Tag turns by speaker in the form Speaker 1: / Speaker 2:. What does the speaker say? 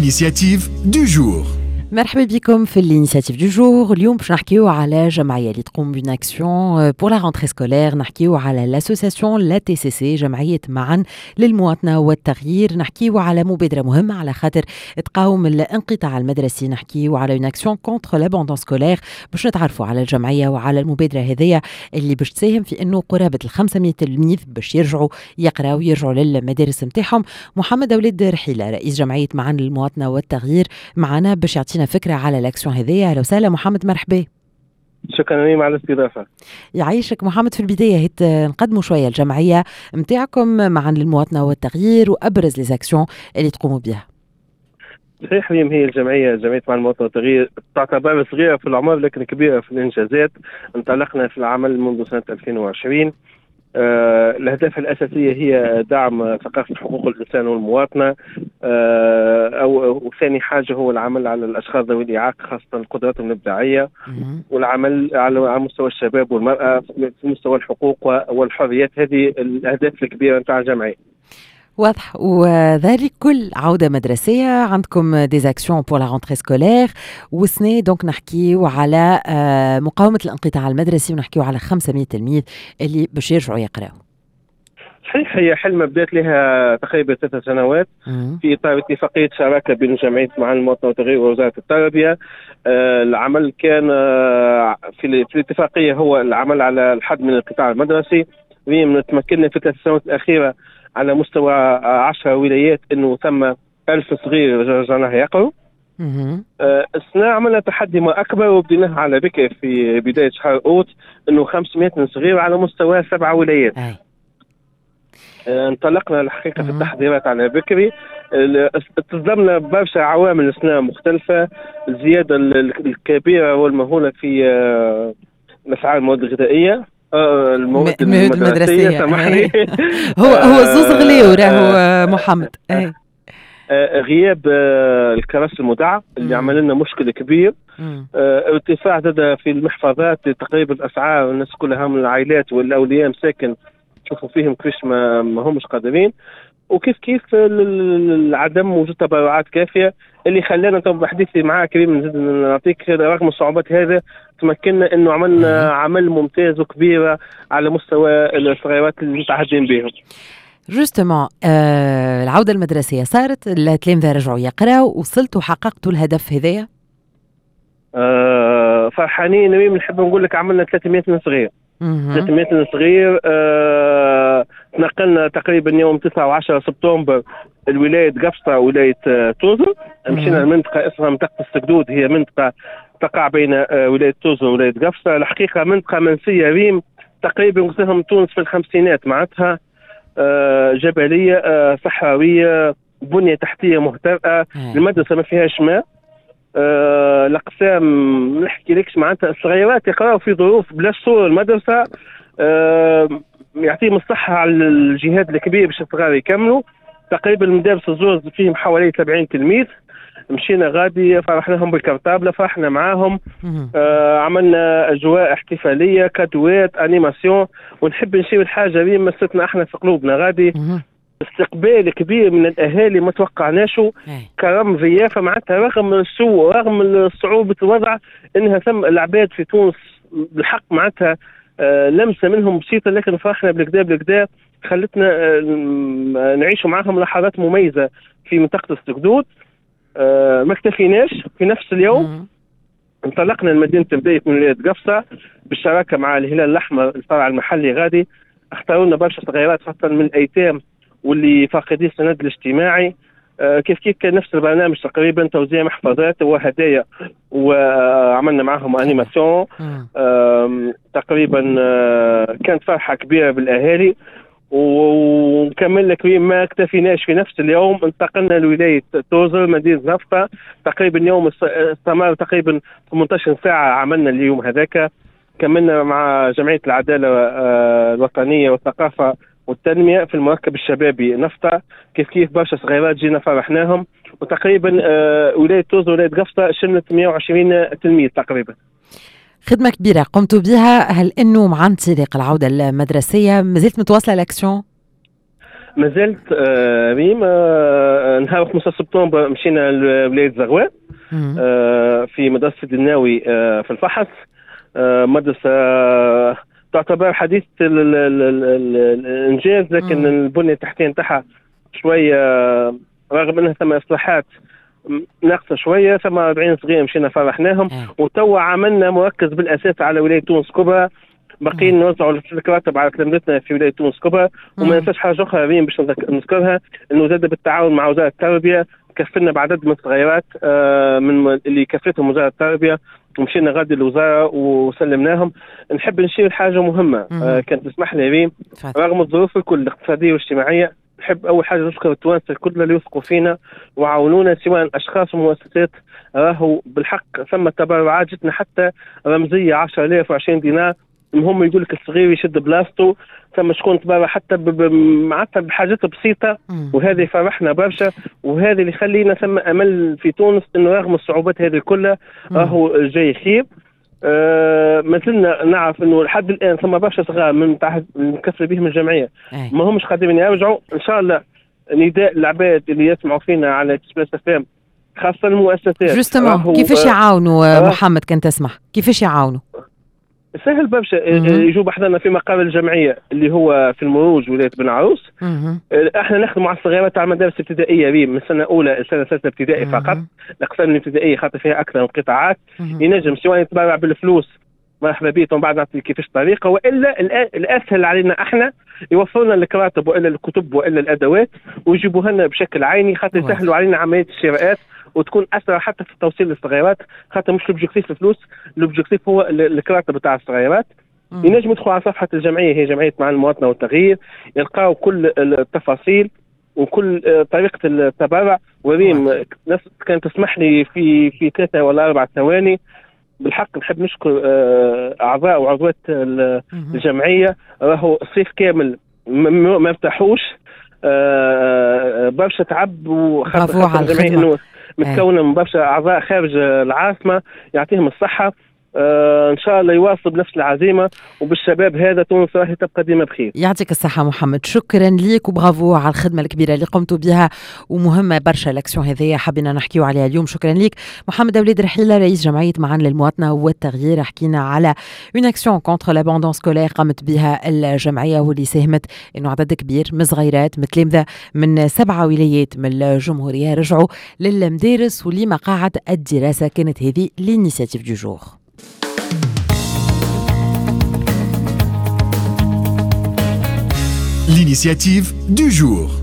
Speaker 1: l'initiative du jour.
Speaker 2: مرحبا بكم في الانيشيتيف دو جور. اليوم باش نحكيو على جمعيه اللي تقوم بون اكسيون بور لا رونتري سكولير. نحكيو على لاسوسياسيون لا تي سي سي، جمعيه معا للمواطنه والتغيير. نحكيو على مبادره مهمه على خاطر تقاوم الانقطاع المدرسي. نحكيو على اون اكسيون كونتر لابوندون سكولير. باش نتعرفوا على الجمعيه وعلى المبادره هذيا اللي باش تساهم في انه قرابه 500 تلميذ باش يرجعوا يقراوا يرجعوا للمدارس نتاعهم. محمد أولاد رحيله رئيس جمعيه معا للمواطنه والتغيير معنا باش يعطينا فكرة على الأكسيون هذه. أهلا وسهلا محمد، مرحبا.
Speaker 3: شكرا لي على الاستضافة.
Speaker 2: يعيشك محمد. في البداية نقدموا شوية الجمعية متاعكم معا للمواطنة والتغيير وأبرز ليزاكسيون اللي تقوموا بها.
Speaker 3: صحيح، هي الجمعية معا للمواطنة والتغيير تعتبر صغيرة في العمر لكن كبيرة في الإنجازات. انطلقنا في العمل منذ سنة 2020. الأهداف الأساسية هي دعم ثقافة حقوق الإنسان والمواطنة، وثاني حاجة هو العمل على الأشخاص ذوي الإعاقة خاصة قدراتهم الإبداعية، والعمل على مستوى الشباب والمرأة في مستوى الحقوق والحريات. هذه الأهداف الكبيرة نتاع الجمعية.
Speaker 2: واضح. وذلك كل عودة مدرسية عندكم ديزاكسيون بور لا رونتري سكولير والسنة. دونك نحكيو على مقاومة الانقطاع المدرسي ونحكيو على 500 تلميذ اللي باش يرجعوا يقراوا.
Speaker 3: صحيح، هي حلمة بدأت لها تقريبا 3 سنوات في إطار اتفاقية شراكة بين جمعية معا للمواطنة والتغيير ووزارة التربية. العمل كان في الاتفاقية هو العمل على الحد من الانقطاع المدرسي. تمكننا في 3 سنوات الأخيرة على مستوى 10 ولايات انه ثم 1000 صغير رجعناه يقروا. السنة عملنا تحدي ما اكبر وبديناه على بكر في بداية شهر اوت انه 500 صغير على مستوى 7 ولايات. انطلقنا الحقيقة في التحضيرات على بكري. تصدمنا برشا عوامل السنة مختلفة، الزيادة الكبيرة والمهولة في أسعار المواد الغذائية، المواد المدرسية. سامحني.
Speaker 2: هو زوز غليو راهو محمد.
Speaker 3: غياب الكراسي المدعى اللي عمل لنا مشكل كبير. ارتفاع زاد في المحفظات، تقريبا اسعار الناس كلها من العائلات والاولياء مساكن تشوفوا فيهم كيفاش ما همش قادرين، وكيف عدم وجود تبرعات كافيه اللي خلانا بحديثي معاه كريم نزيد نعطيك رغم الصعوبات هذا تمكنا انه عملنا عمل ممتاز وكبيره على مستوى الصغيرات اللي متعهدين بهم.
Speaker 2: جوستومون العوده المدرسيه صارت، التلامذه رجعوا يقراوا، وصلتوا حققتوا الهدف هذايا؟
Speaker 3: فرحانين. نحب نقول لك عملنا 300 صغير. 300 صغير. تنقلنا تقريبا يوم 9 و10 سبتمبر الولاية قفصة ولاية توزر. مشينا المنطقة اسمها منطقة السقدود، هي منطقة تقع بين ولاية توزر وولاية قفصة. الحقيقة منطقة منسية ريم، تقريبا قلت لهم تونس في الخمسينات معناتها. جبلية، صحراوية، بنية تحتية مهترئة، المدرسة ما فيهاش ماء. الأقسام نحكي لكش معناتها الصغيرات يقرأوا في ظروف بلاش صور المدرسة. يعطيهم الصحة على الجهاد الكبير باش الصغار يكملوا. تقريبا المدارس الزوز فيهم حوالي 70 تلميذ. مشينا غادي فرحناهم بالكرتابلة، فرحنا معاهم. عملنا أجواء احتفالية، كادوات، أنيماسيون. ونحب نشير الحاجة اللي مستنا احنا في قلوبنا غادي استقبال كبير من الأهالي ما توقعناشه. كرم ضيافة معناتها رغم السوء رغم صعوبة الوضع انها ثم العباد في تونس بالحق معناتها لمسة منهم بسيطة، لكن فرحنا بالكدا خلتنا نعيشوا معهم لحظات مميزة في منطقة السقدود. ما اكتفيناش، في نفس اليوم انطلقنا لمدينة بداية من ولاية قفصة بالشراكة مع الهلال الأحمر الفرع المحلي. غادي اختاروا لنا برشا صغيرات خاصة من الأيتام واللي فاقدين السند الاجتماعي. كيف كان نفس البرنامج تقريبا، توزيع محفظات وهدايا، وعملنا معهم انيماسيون. تقريبا كانت فرحة كبيرة بالأهالي. ونكمل لك ما اكتفيناش، في نفس اليوم انتقلنا لولاية توزر مدينة زفة. تقريبا يوم استمر تقريبا 18 ساعة عملنا اليوم هذاك. كملنا مع جمعية العدالة الوطنية والثقافة والتنمية في المركب الشبابي نفطة. كيف برشا صغيرات جينا فرحناهم. وتقريبا ولاية توزر ولاية قفصة شملت 120 تلميذ تقريبا.
Speaker 2: خدمة كبيرة قمتوا بها. هل انه مع انطلاق العودة المدرسية مازالت متواصلة الاكسيون؟
Speaker 3: ما زلت ريم نهار 15 سبتمبر مشينا لولاية زغوان في مدرسة الناوي في الفحص. مدرسة تعتبر حديث الإنجاز، لكن البنية التحتية نتاعها شوية رغم أنها ثم إصلاحات ناقصة شوية. ثم 40 صغير مشينا فرحناهم. وتوا عملنا مركز بالأساس على ولاية تونس كبرى، باقيين نوزعوا الكراتب على تلامذتنا في ولاية تونس كبرى. وما ننساش حاجة أخرى ريم باش نذكرها، أنه زاد بالتعاون مع وزارة التربية كفلنا بعدد من الصغيرات من اللي كفتهم وزارة التربية، ومشينا غادي للوزارة وسلمناهم. نحب نشير حاجة مهمة كانت تسمح لي ريم رغم الظروف الكل الاقتصادية والاجتماعية. نحب أول حاجة نشكر التوانسة الكل اللي يثقوا فينا وعاونونا، سواء أشخاص ومؤسسات. راهو بالحق ثم تبرعات جتنا حتى رمزية 10,000 و20 دينار. المهم يقول لك الصغير يشد بلاصتو. ثم شكون تبرع حتى معناتها بحاجات بسيطة، وهذه فرحنا برشا. وهذا اللي يخلينا ثم أمل في تونس إنه رغم الصعوبات هذه كلها راهو جاي خير. ما زلنا نعرف انه لحد الان ثم برشا صغار من نكسر بهم الجمعيه ما همش قادرين يرجعوا. ان شاء الله نداء العباد اللي يسمعوا فينا على اكسبريس اف ام خاصه المؤسسات
Speaker 2: جوستومون كيفاش يعاونوا محمد كان تسمح كيفاش يعاونوا؟
Speaker 3: سهل برشا. يجوا بحضرنا في مقر الجمعيه اللي هو في المروج ولايه بن عروس. احنا نخدم مع الصغيرات على المدارس الابتدائيه بيه من سنه اولى لسنه ثالثه ابتدائي فقط. الاقسام الابتدائيه خاطر فيها اكثر من قطاعات. ينجم سواء يتبرع بالفلوس مرحبا بيه، ومن بعد نعطي كيفاش طريقه، والا الاسهل علينا احنا يوفروا لنا الكراتب والا الكتب والا الادوات ويجيبوها لنا بشكل عيني، خاطر يسهلوا علينا عمليه الشراءات وتكون اسرع حتى في التوصيل للصغيرات. خاطر مش لوبجيكتيف الفلوس، لوبجيكتيف هو الكراتب بتاع الصغيرات. ينجم يدخلوا على صفحه الجمعيه، هي جمعيه مع المواطنه والتغيير، يلقاو كل التفاصيل وكل طريقه التبرع. وريم ناس كانت تسمح لي في 3 ولا 4 ثواني. بالحق نحب نشكر اعضاء وعضوات الجمعيه. راهو الصيف كامل ما ارتاحوش، برشا تعب. وخاصه الجمعيه انه متكونه من برشا اعضاء خارج العاصمه، يعطيهم الصحه. ان شاء الله يواصل بنفس العزيمه، وبالشباب هذا تونس راهي تبقى ديما بخير.
Speaker 2: يعطيك الصحه محمد، شكرا ليك وبرافو على الخدمه الكبيره اللي قمتوا بها ومهمه برشا. الاكسيون هذه حبينا نحكيو عليها اليوم. شكرا ليك محمد أوليد رحيله رئيس جمعيه معا للمواطنه والتغيير. حكينا على اون اكسيون كونتر لابوندون سكولير قامت بها الجمعيه، واللي ساهمت انه عدد كبير من صغيرات من تلامذه من 7 ولايات من الجمهوريه رجعوا للمدارس ولمقاعد الدراسه. كانت هذه لينيسياتيف دو جور.
Speaker 1: L'initiative du jour.